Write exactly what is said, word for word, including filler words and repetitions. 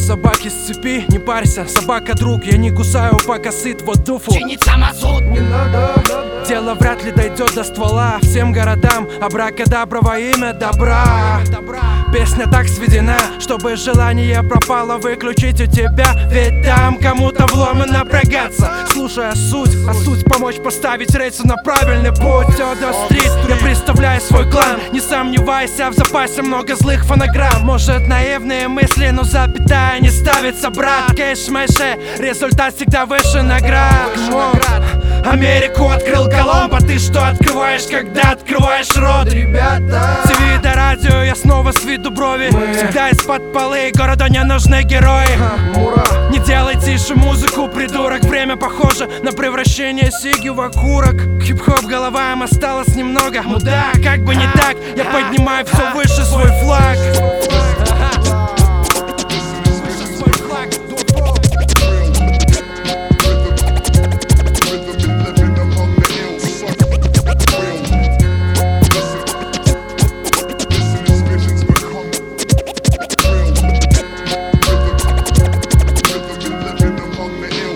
собаки с цепи, не парься, собака друг. Я не кусаю, пока сыт, вот дуфу. Чинить самосуд не надо. Дело вряд ли дойдет до ствола. Всем городам абракадабра во имя добра. Песня так сведена, чтобы желание пропало выключить у тебя. Ведь там кому-то вломно напрягаться, слушая суть. А суть помочь поставить рейсы на правильный путь. Теодор Стрит, я представляю свой клан. Не сомневайся, в запасе много злых фонограмм. Может наивные мысли, но запятая не ставится, брат. Кэш-мэшэ, результат всегда выше наград. Америку открыл Колумб, а ты что открываешь, когда открываешь рот? Ребята, ти ви до радио, я снова сведу брови. Мы. Всегда из-под полы, городу не нужны герои. Мура. Не делай тише музыку, придурок. Время похоже на превращение сиги в окурок. Хип-хоп головам осталось немного. Мудак, как бы не так,